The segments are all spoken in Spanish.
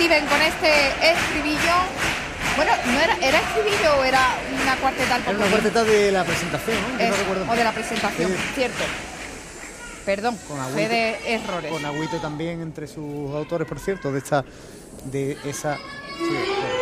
reciben con este estribillo. Bueno, ¿no era estribillo o era una cuarteta? Era una cuarteta de la presentación, ¿no? Yo no recuerdo. O de la presentación, cierto. Perdón, fe de errores. Con Agüito también entre sus autores, por cierto, de esa... Sí,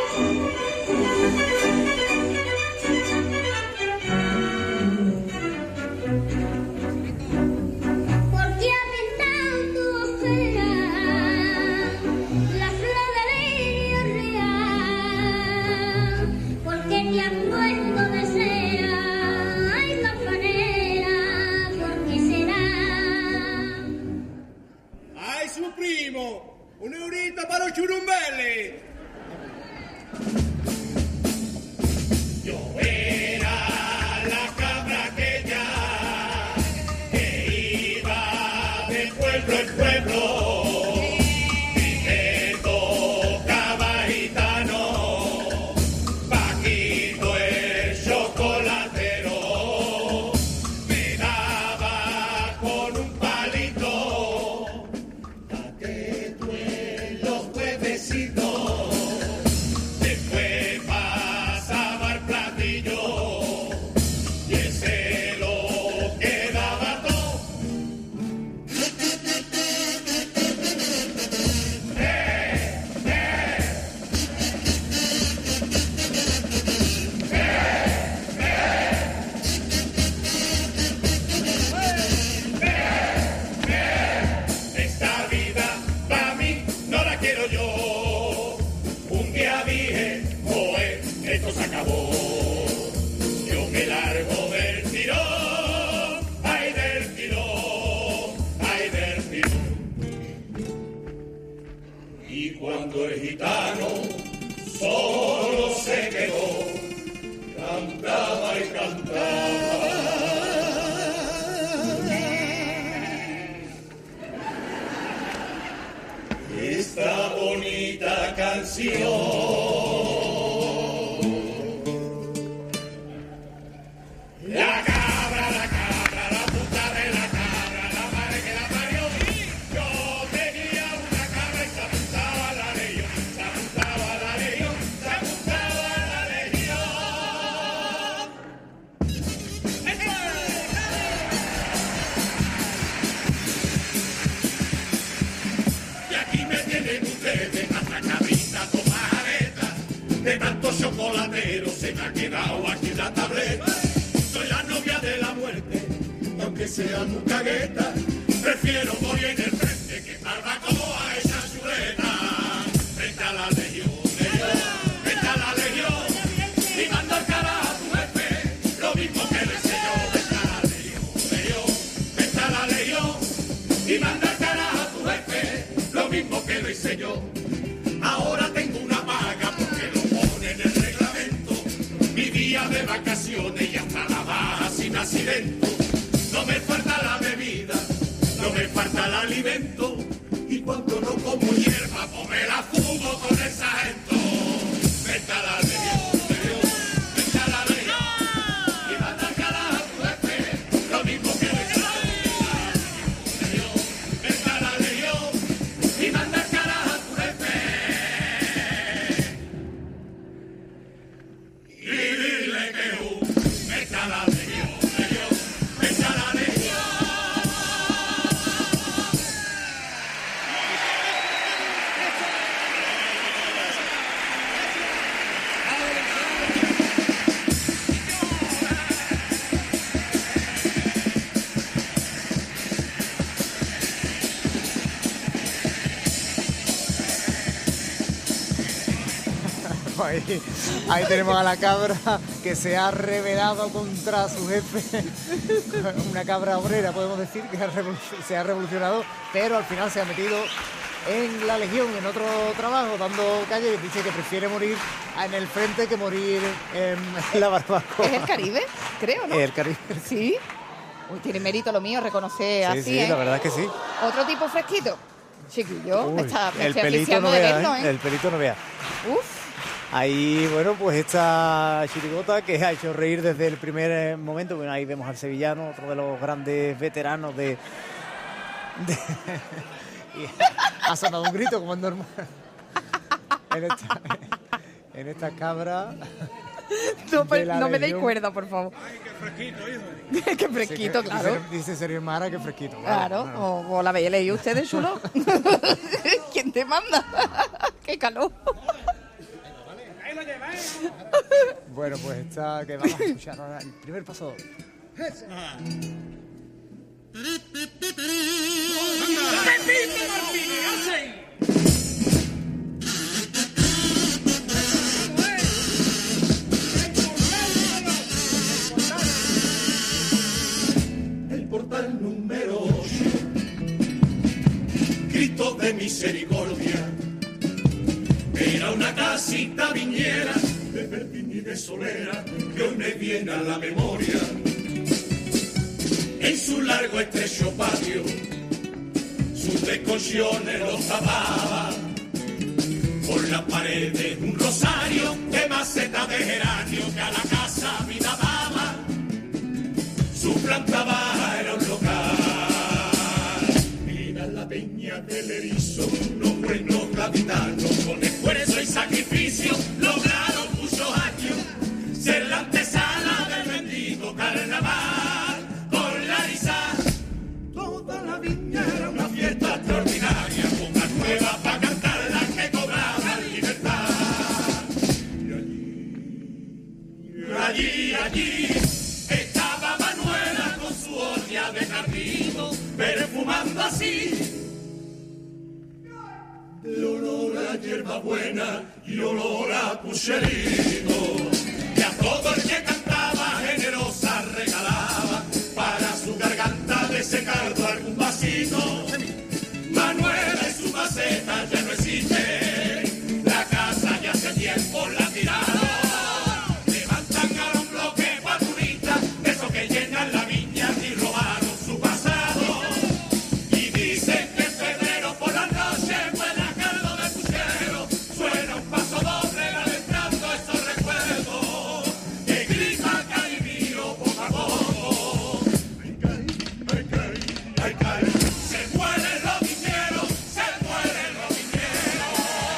¡Un eurito para los churumbeles! Yo era la cabra aquella que iba de pueblo en pueblo y me tocaba gitano, Paquito el chocolatero, me daba con un palito pa' que tú en los huevecitos. Después pasaba el platillo y ese lo quedaba todo. Esta vida para mí no la quiero yo. Un día dije, joder, esto se acabó. Yo me largo del tirón, ay del tirón, ay del tirón. Y cuando el gitano solo se quedó, cantaba y cantaba. Esta bonita canción. La cabra, la puta de la cabra, la madre que la parió. Yo tenía una cabra y se apuntaba a la legión, se apuntaba a la legión, se apuntaba a la legión. Y aquí me tienen ustedes, hasta cabrita tomareta, de tanto chocolatero se me ha quedado aquí la tableta. Soy la novia de la muerte, aunque sea muy cagueta, prefiero morir en el frente que barbacoa esa chuleta. Vete a la legión, vete a la legión, y manda al carajo a tu jefe, lo mismo que le sé yo. Vete a la legión, vete a la legión, y manda al carajo a tu jefe, lo mismo que lo hice yo. Ahora tengo una paga porque lo pone en el reglamento, mi día de vacaciones y hasta la baja sin accidente. No me falta la bebida, no me falta el alimento, y cuando no como hierba, pues me la fumo con el sargento. Vete a la legión, vete a la legión, y manda al carajo a tu jefe, lo mismo que le hice yo. Vete a la legión, y manda al carajo a tu jefe, y dile que vete a la legión, vete a la legión. Ahí tenemos a la cabra que se ha rebelado contra su jefe. Una cabra obrera, podemos decir, que se ha revolucionado, pero al final se ha metido en la legión, en otro trabajo, dando calle. Dice que prefiere morir en el frente que morir en la barbacoa. ¿Es el Caribe? Creo, ¿no? Es el Caribe. Sí. Uy, tiene mérito lo mío reconocer así, Sí, la verdad es que sí. Otro tipo fresquito. Chiquillo, Uy, me estoy el pelito asfixiando no de vea, verlo, ¿eh? El pelito no vea. Uf. Ahí, bueno, pues esta chirigota que ha hecho reír desde el primer momento. Bueno, ahí vemos al sevillano, otro de los grandes veteranos de y ha sonado un grito como es normal. en esta cabra. No me deis cuerda, por favor. Ay, qué fresquito, hijo. Qué fresquito, claro. Dice Sergio Mara que fresquito. Claro, Bueno. o la habéis leído ustedes, chulo. ¿Quién te manda? ¡Qué calor! Ahí lo lleváis. Bueno, pues esta que vamos a escuchar ahora, el primer paso doble. ¡Pepito Martínez, hacen! El portal número 8, Cristo de misericordia, era una casita viñera de Bertín y de Solera que hoy me viene a la memoria. En su largo estrecho patio, sus descolchones los tapaba, por las paredes un rosario de maceta de geranio que a la casa vida daba. Su planta baja era un local, era la peña del erizo, unos buenos gaditanos, con esfuerzo y sacrificio lograron muchos años ser la antesala del bendito carnaval. Con la risa, toda la viña era una fiesta extraordinaria, con una nueva para cantar la que cobraba libertad. Y allí estaba Manuela con su olla de carrito, perfumando así de olor a hierba buena y olor a pucherito, y a todo el que cantaba generosa regalaba para su garganta de ese cardo algún vasito. Manuela y su maceta ya no existe, la casa ya hace tiempo la tiraron. Levantan a un bloque cuaturista, de esos que llenan la viña y robaron su pasado. Y dicen que en febrero por la noche huele a caldo de puchero, suena un paso doble adentrando esos recuerdos, que grita Caimiro poco a poco. Ay, cae, se mueren los viñeros, se mueren los viñeros.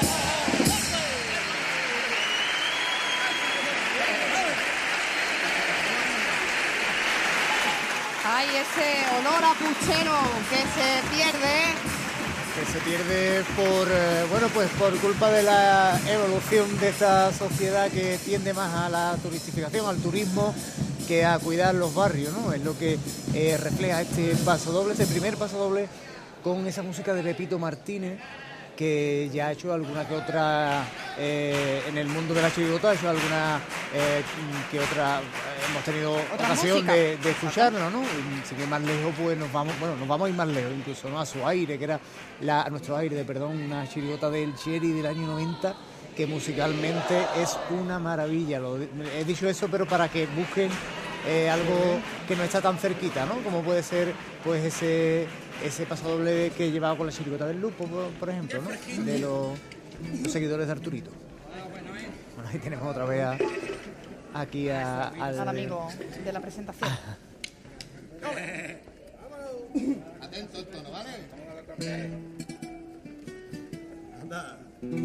Ay, ese olor a puchero que Que se pierde por, bueno, pues por culpa de la evolución de esta sociedad que tiende más a la turistificación, al turismo, que a cuidar los barrios, ¿no? Es lo que refleja este paso doble, este primer paso doble, con esa música de Pepito Martínez, que ya ha hecho alguna que otra en el mundo de la chirigota, ha hecho alguna que otra, hemos tenido ocasión música. de escucharlo, ¿no? Y sin ir más lejos, pues nos vamos a ir más lejos, incluso, ¿no? A su aire, que era a nuestro aire, perdón, una chirigota del Cherry del año 90, que musicalmente es una maravilla. He dicho eso, pero para que busquen algo que no está tan cerquita, ¿no? Como puede ser, pues, ese pasodoble que llevaba con la chirigota del Lupo, por ejemplo, ¿no? De los seguidores de Arturito. Bueno, ahí tenemos otra vez aquí al amigo de la presentación. Atento al tono, ¿vale? Anda.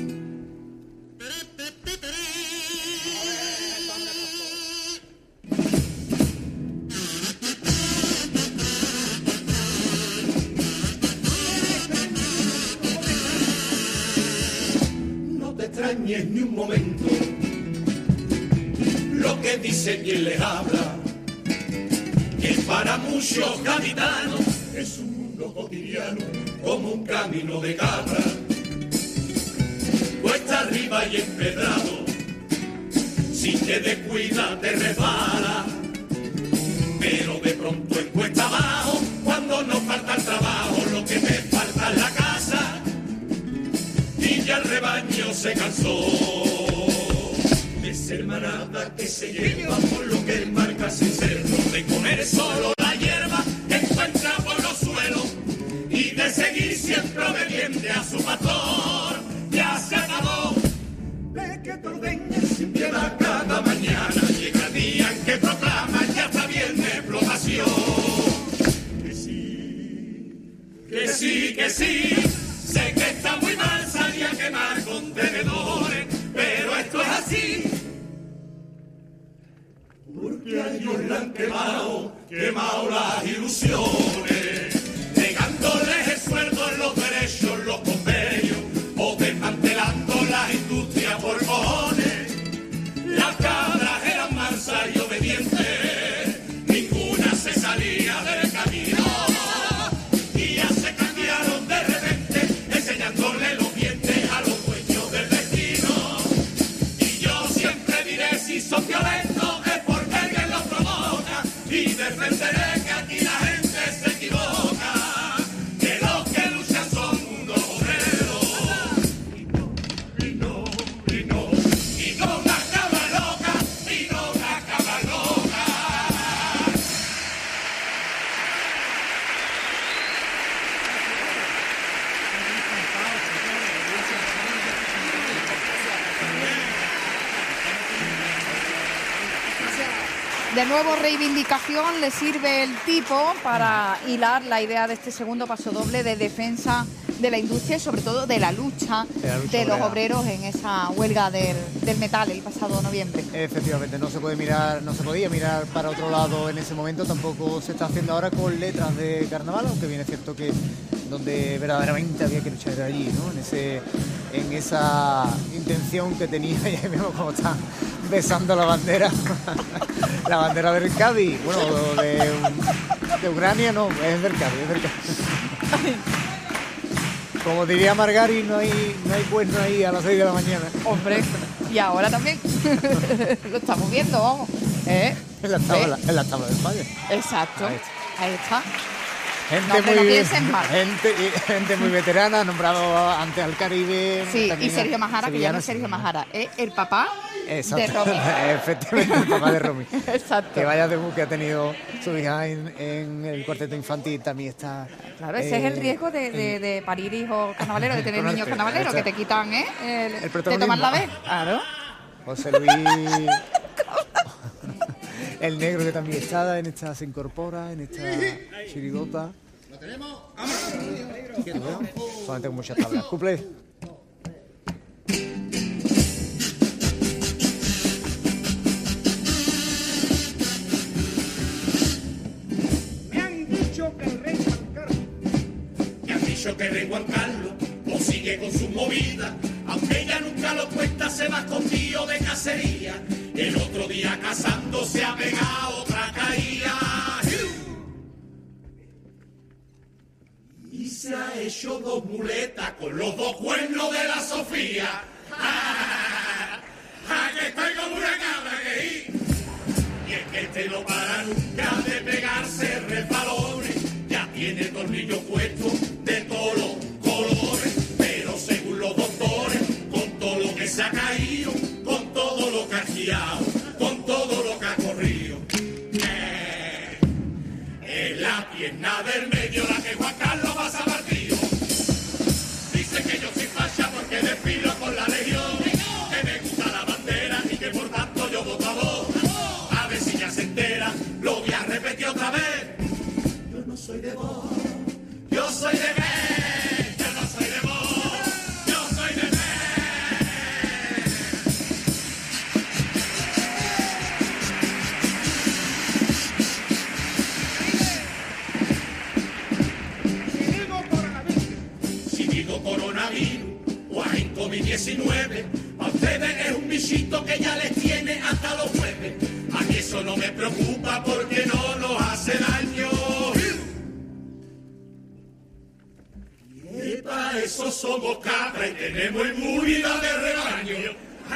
No te extrañes ni un momento lo que dice quien les habla, que para muchos gaditanos es un mundo cotidiano como un camino de cabra, cuesta arriba y empedrado, si te descuidas te resbala, pero de pronto en cuesta abajo, cuando nos falta el trabajo, lo que te falta es la casa, y ya el rebaño se cansó de ser manada que se lleva por lo que marca sin serlo, de comer solo la hierba que encuentra por los suelos y de seguir siempre obediente a su pastor. Ya se acabó de que te ordeñes sin piedad cada mañana, llega el día en que proclama ya está bien de explotación. Que sí, sé que está muy mal salir a quemar contenedores. y a ellos le han quemado las ilusiones, negándoles el sueldo en los derechos, los convenios, o desmantelando las industrias por cojones. Las cabras eran mansas y obedientes, ninguna se salía del camino, y ya se cambiaron de repente, enseñándole los dientes a los dueños del destino. Y yo siempre diré, si son violentos es porque alguien los provoca, y defenderé que aquí la gente se equivoca, que los que luchan son unos obreros. Y no una cabra loca, y no una cabra loca. De nuevo, reivindicación le sirve el tipo para hilar la idea de este segundo paso doble de defensa de la industria y sobre todo de la lucha de los obreros en esa huelga del metal el pasado noviembre. Efectivamente, no se podía mirar para otro lado en ese momento, tampoco se está haciendo ahora con letras de carnaval, aunque bien es cierto que donde verdaderamente había que luchar era allí, ¿no? En esa intención que tenía, y ahí mismo como está besando la bandera, la bandera del Cádiz, bueno, de Ucrania no, es del Cádiz, Como diría Margari, no hay cuerno ahí a las 6 de la mañana. Hombre, y ahora también lo estamos viendo, vamos. En la tabla de España. Exacto, ahí está. Gente muy veterana, nombrado antes al Caribe. Sí, y Sergio Majara, que ya no es Sergio Majara, es el papá de Romy. Efectivamente, el papá de Romy. Exacto. Que vaya debut que ha tenido su hija en el cuarteto infantil, también está... Claro, ese es el riesgo de parir hijos carnavaleros, de tener niños carnavaleros, que te quitan el de tomar la vez. Claro. José Luis... El negro que también está en esta, se incorpora en esta chirigota. ¿Lo tenemos? Solamente con muchas tablas. Cumple. Me han dicho que el rey Juan Carlos. Me han dicho que el rey Juan Carlos o sigue con sus movidas, aunque ella nunca lo cuenta, se va escondido de cacería. El otro día casándose ha pegado otra caída. Y se ha hecho 2 muletas con los 2 cuernos de la Sofía. Que estoy como una cabra que y es que este no para nunca de pegarse resbalones. Ya tiene tornillos puestos de todos los colores, pero según los doctores, con todo lo que se ha caído, con todo lo que ha guiado, con todo lo que ha corrido, es la pierna del medio la que Juan Carlos pasa partido. Dice que yo soy facha porque desfilo con la legión, que me gusta la bandera y que por tanto yo voto a Vox. A ver si ya se entera, lo voy a repetir otra vez. Yo no soy de Vox, yo soy de Vox. Yo no soy de Vox, yo soy de Vox. Si digo coronavirus o agente COVID-19, a ustedes es un bichito que ya les tiene hasta los jueves. A mí eso no me preocupa porque no nos hace daño. Y para eso somos cabra y tenemos inmunidad de rebaño.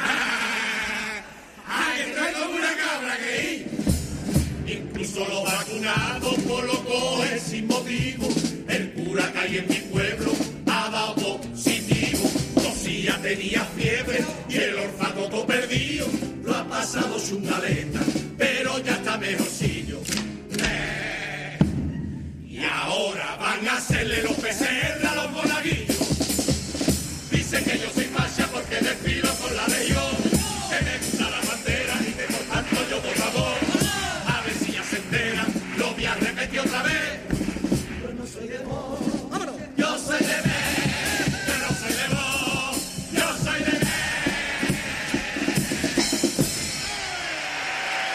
¡Ay, estoy como una cabra que incluso los vacunados por lo cogen sin motivo. El cura que hay en mi pueblo ha dado positivo. Tosía, tenía fiebre y el olfato todo perdido. Lo ha pasado chungaleta, pero ya está mejorcillo. Y ahora van a hacerle los PCR a los monaguillos. Dicen que yo soy facha porque desfilo con la legión, que me gusta la bandera y que por tanto yo voto a Vox. A ver si ya se entera, lo voy a repetir otra vez. Yo no soy de Vox, yo soy de Vox. Yo no soy de Vox, yo soy de Vox.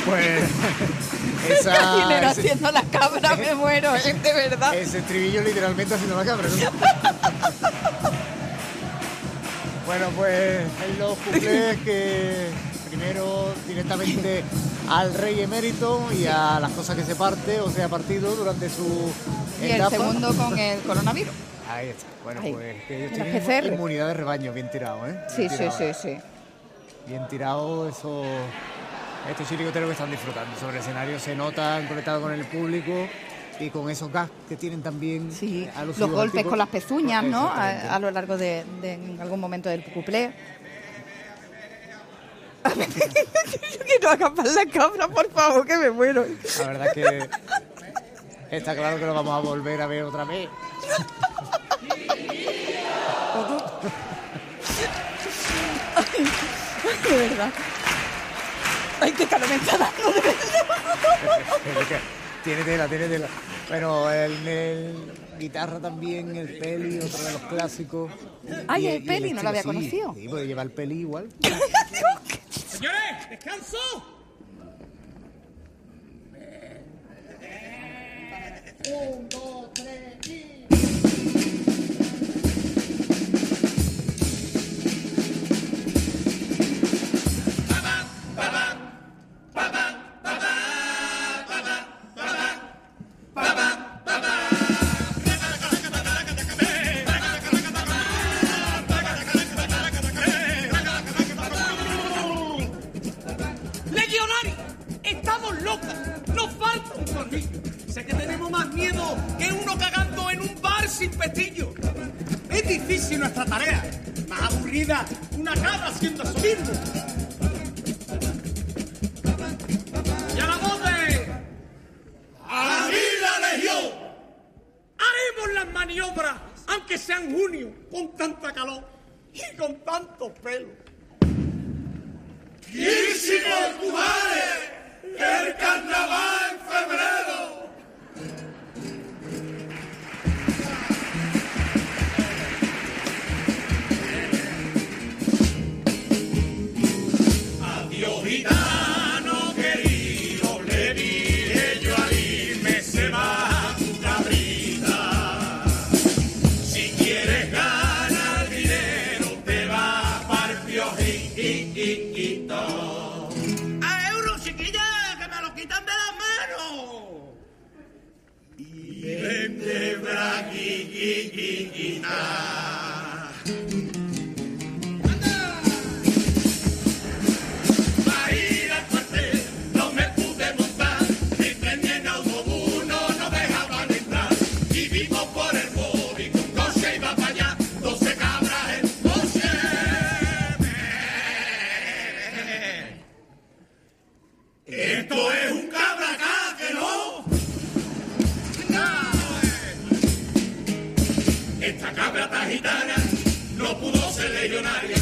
Pues Dinero haciendo la cabra, me muero, de verdad. Ese estribillo literalmente haciendo la cabra, ¿no? Bueno, pues en los cuplés que primero directamente al rey emérito y a las cosas que se parte o se ha partido durante su etapa. Y el segundo con el coronavirus. Ahí está. Bueno, Ahí. pues que ellos Las tienen PCR. inmunidad de rebaño, bien tirado, ¿eh? Sí, Bien sí, tirado, sí, sí. Bien tirado estos chirigoteros que están disfrutando sobre el escenario, se notan conectados con el público y con esos gags que tienen también Sí, alusivos los al golpes tipo. con las pezuñas, ¿no? Exactamente. A lo largo de en algún momento del cuplé. Que no hagan mal la cabra, por favor, que me muero. La verdad es que está claro que lo vamos a volver a ver otra vez. De verdad. Ay, qué calor me está dando, de verdad. Tiene tela. Bueno, el guitarra también, el Peli, otro de los clásicos. Ay, Y- el y Peli, no lo había estilo, conocido. Sí, puede llevar el Peli igual. Señores, descanso. Un, dos, tres y... Legionarios, estamos locas. Nos falta un tornillo. Sé que tenemos más miedo que uno cagando en un bar sin pestillo. Es difícil nuestra tarea. Más aburrida una cabra haciendo eso mismo. Y a la voz de... ¡A mí la legión! Haremos las maniobras, aunque sea en junio, con tanta calor y con tantos pelos. ¡Quísimo Cubales! ¡El carnaval en febrero! Adiós, gitano querido, le dije yo al irme, se va tu cabrita. Si quieres ganar dinero, te va para el piojito. ¡A euros, chiquilla, que me lo quitan de las manos! Vente braquiquita. Pa' ir al cuartel no me pude montar, ni tren ni en autobús no nos dejaban entrar. Y vimos por el móvil que un coche iba para allá, 12 cabras en coche. Esto es un cabra acá, que no. Esta cabra tan gitana no pudo ser legionaria.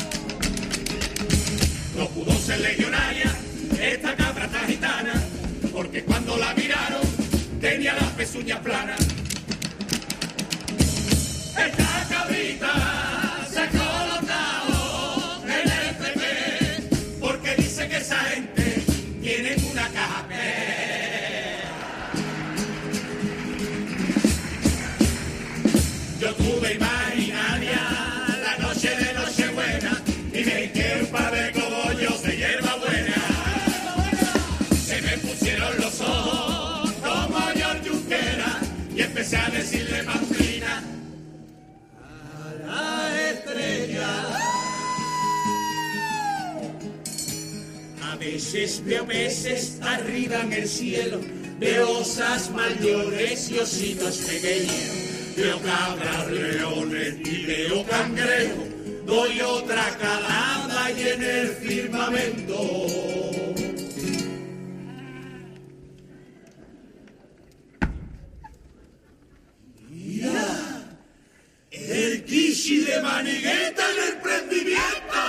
No pudo ser legionaria esta cabra tan gitana, porque cuando la miraron tenía las pezuñas planas. Esta cabrita se ha colocado en el PP, porque dice que esa gente tiene una caja P. Yo tuve imaginaria la noche de Nochebuena y me hinqué un par de cogollos de hierbabuena. Se me pusieron los ojos como George Junquera y empecé a decirle pamplina a la estrella. A veces veo peces arriba en el cielo, veo osas mayores y ositos pequeños. Veo cabras, leones y veo cangrejos, doy otra calada y en el firmamento. Mira, el Kishi de Manigueta en el prendimiento.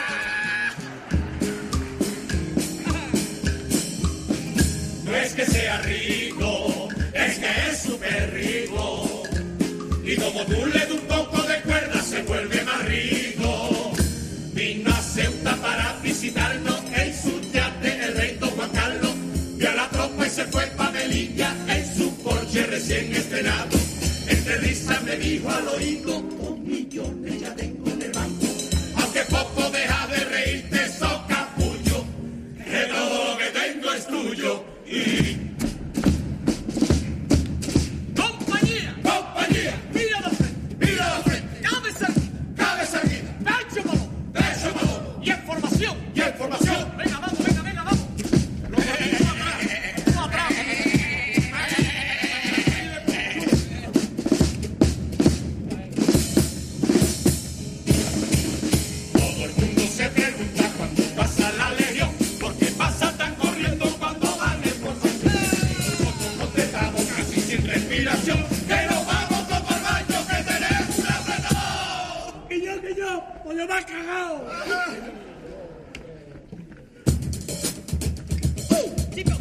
No es que sea rico, es que es súper rico. Y como tú le das un poco de cuerda, se vuelve más rico. Vino a Ceuta para visitarnos en su yate el rey Don Juan Carlos. tuyo y... Compañía, mira la frente, cabeza erguida, pecho balón, y en formación, venga, vamos. Los amigos atrás. Todo el mundo se pregunta cuando pasa la legión, ¿por qué pasa tan corriendo cuando van en formación? Nosotros contestamos casi sin respiración, que nos vamos todos al baño, que tenemos un apretón. Que yo, pues yo me he cagado. Chicos,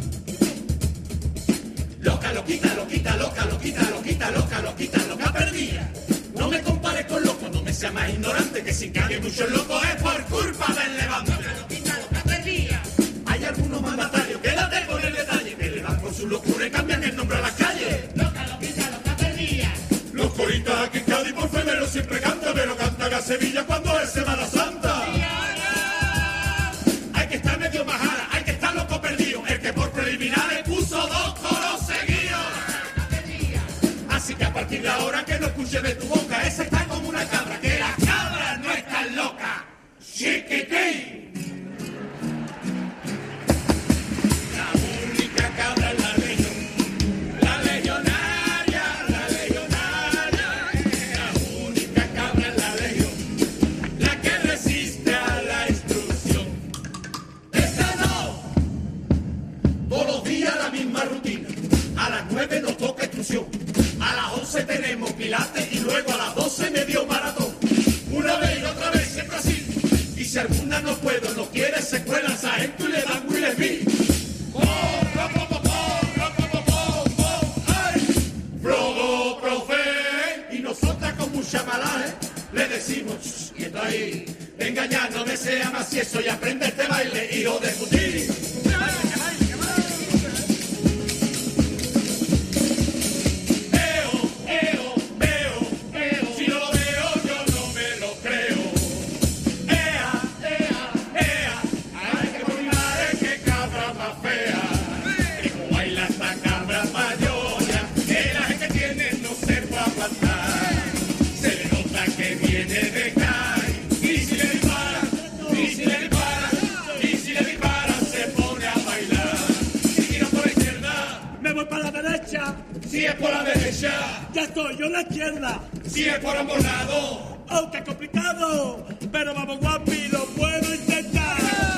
Loca perdida. No me compares con loco, no me seas más ignorante, que si cae mucho el loco es por culpa del levante. Loca perdida. Hay algunos mandatarios, quédate con el detalle, que le dan por su locura y cambian el nombre a las calles. Loca perdida. Los coristas aquí en Cádiz por febrero siempre cantan, pero cantan a Sevilla cuando es Semana Santa. Hay que estar medio majara, hay que estar loco perdido, el que por preliminares puso 2 coros seguidos. Así que a partir de ahora que no escuche de tu boca, esa está como una cabra, que las cabras no están locas. Chiquitín. La única cabra es la legión, la legionaria, la única cabra es la legión, la que resiste a la instrucción. Esa no, todos los días la misma rutina, a las 9 nos toca instrucción, a las 11 tenemos pilates y luego a las 12 medio maratón. Una vez y otra vez siempre así. Y si alguna no puedo, no quiere, se cuela sargento y le dan Will Smith. Flogo, profe. Y nosotras con mucha malaje le decimos, quieto ahí, venga ya, no desea más y eso, y aprende este baile, hijo de putín. Si es por la derecha, ya estoy yo en la izquierda. si es por ambos lados, Aunque es complicado, pero vamos guapi, lo puedo intentar.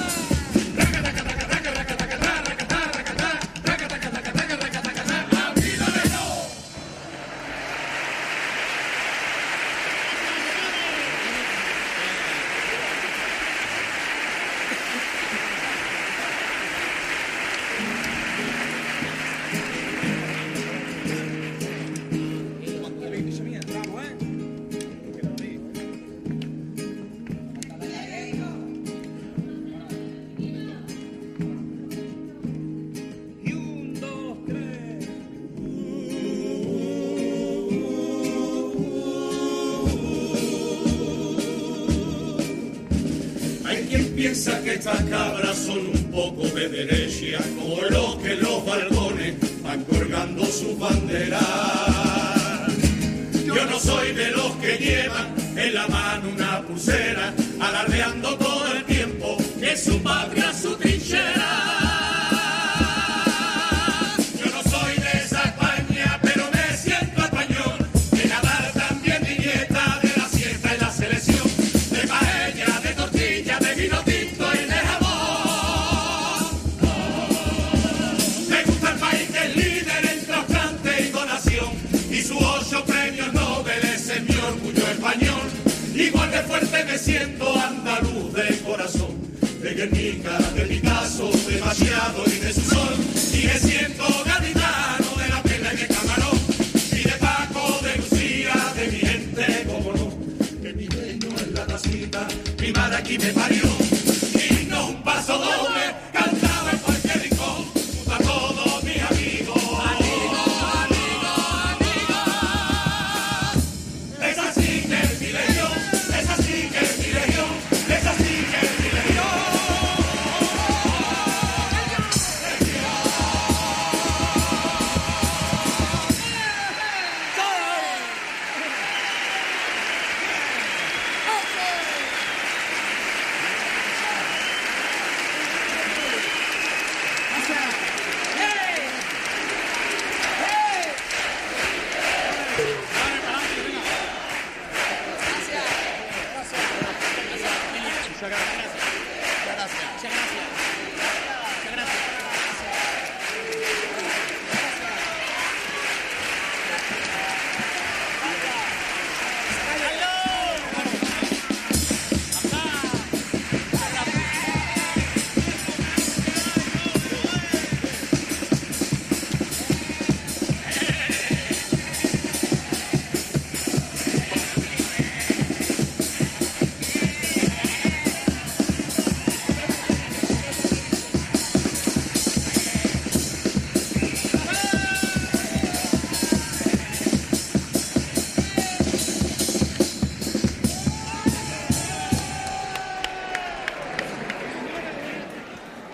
Piensa que estas cabras son un poco de derecha, como los que en los balcones van colgando sus banderas. Yo no soy de los que llevan en la mano una pulsera, alardeando todo el tiempo que su patria es su trinchera. Yo no soy de esa España, pero me siento español, de nadar también de nieta, de la siesta y la selección, de paella, de tortilla, de vino tinto y de jamón. Me gusta el país que es líder en trasplante y donación, y sus 8 premios Nobel es mi orgullo español. Igual de fuerte me siento andaluz de corazón, de Guernica, de Picasso, de Machado y de su sol. Y me siento gaditano de la Pela y de Camarón, y de Paco, de Lucía, de mi gente, como no, que mi reino es la tacita, mi madre aquí me parió. Y no un paso doble, cantaba en cualquier rincón, junto a todos mis amigos. Esa sí que es mi legión, esa sí que es mi legión, esa sí que es mi legión.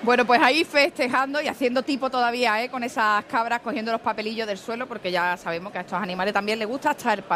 Bueno, pues ahí festejando y haciendo tipo todavía, con esas cabras cogiendo los papelillos del suelo, porque ya sabemos que a estos animales también les gusta hasta el papel.